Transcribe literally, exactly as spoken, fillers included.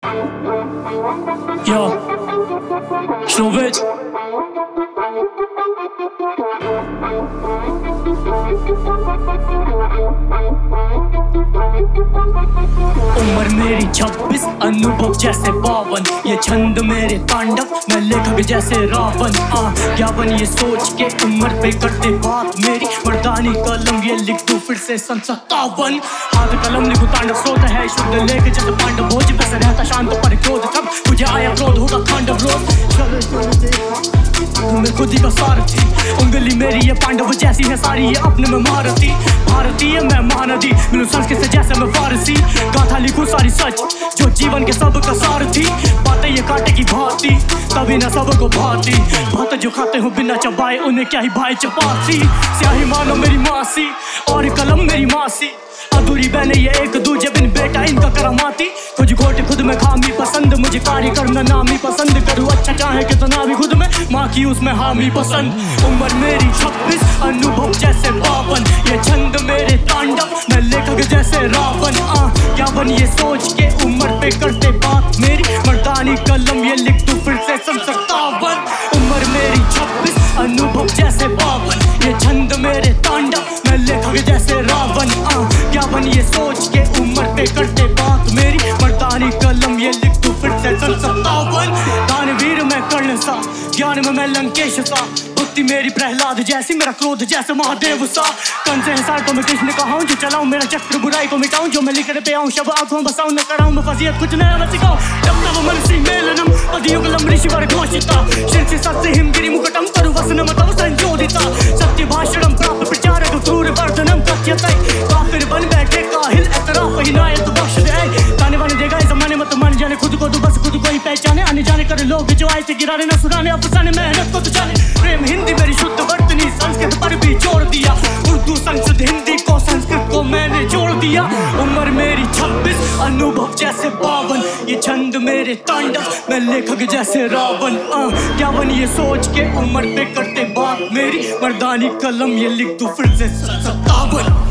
Yo, Slovec. उम्र मेरी छब्बीस, अनुभव जैसे बावन, ये छंद मेरे तांडव, मैं लेखक जैसे रावण। आ ज्ञापन ये सोच के उम्र पे करते बात मेरी, मर्दानी कलम ये लिख दूं फिर से सन सत्तावन। हाथ कलम लिखूं तांडव स्रोत है शुद्ध लेख जैसे पांडव, भोज पे से रहता शांत पर क्रोध, तब मुझे आया क्रोध होगा तांडव रोज। चलो चलो देखा मैं खुद ही का सारथी, उंगली मेरी ये पांडव जैसी है सारी, ये अपने में महारथी। भारतीय मैं महानदी, मिलूं संस्कृत से जैसे मैं फारसी, गाथा लिखूं सारी सच जो जीवन के सब का सारथी। बातें ये कांटे की भांति, तभी न सबको भाती, भात जो खाते हो बिना चबाए उन्हें क्या ही भाई चपाती। स्याही मानो मेरी मासी और कलम मेरी मासी, अधूरी बहने ये एक दूजे बिन बेटा इनका करामाती। कुछ घोटे खुद में खामी पसंद, मुझे कार्य करना नामी पसंद, करूँ अच्छा चाहे कितना भी खुद में, माँ की उसमें हामी पसंद। उम्र मेरी छब्बीस, अनुभव जैसे बावन, ये छंद मेरे तांडव, मैं लेखक जैसे रावण। आ क्या बन ये सोच के उम्र पे करते बात मेरी, मर्दानी कलम ये लिख दूं फिर से सन सत्तावन। उम्र मेरी छब्बीस, अनुभव जैसे बावन, ये छंद मेरे तांडव, मैं लेखक जैसे रावण। आ क्या बन ये सोच के उम्र पे करते बात मेरी, मर्दानी कलम ये लिख दूं फिर से सन सत्तावन। दानवीर मैं कर्ण सा, ज्ञान में मैं लंकेश सा, भक्ति मेरी प्रहलाद जैसी, मेरा क्रोध जैसे महादेव सा। कन से हिसार को मैं कृष्ण कहाऊं, जो चलाऊं मेरा चक्र बुराई को मिटाऊं, जो मैं लिखने पे आऊं शब आंखों बसाऊं, न कराऊं मैं फजीयत कुछ नया मैं सिखाऊं। जब तब मनसी मेलनम पदयुगलम ऋषिवर घोषिता, शिरसि सत्य हिमगिरि मुकुटम तरु वसनम तव संजोदिता। सत्य भाषणम प्राप्त प्रचारक क्रूर वर्धनम कथ्यते, काफिर बन बैठे काहिल एतराफ ही नायत बख्श दे। ताने वाने देगा इस जमाने मत मान जाने, खुद को तू बस खुद को ही पहचाने, आने जाने कर लोग जो आए थे गिराने न सुनाने, अफसाने मेहनत को तू जाने। प्रेम हिंदी मेरी शुद्ध वर्तनी, संस्कृत पर भी जोड़ दिया, उर्दू संस्कृत हिंदी को संस्कृत को मैंने जोड़ दिया। उम्र मेरी छब्बीस, अनुभव जैसे बावन, ये छंद मेरे तांडव, मैं लेखक जैसे रावण। क्या बन ये सोच के उम्र पे करते बात मेरी, मर्दानी कलम ये लिख दूं फिर से सत्तावन।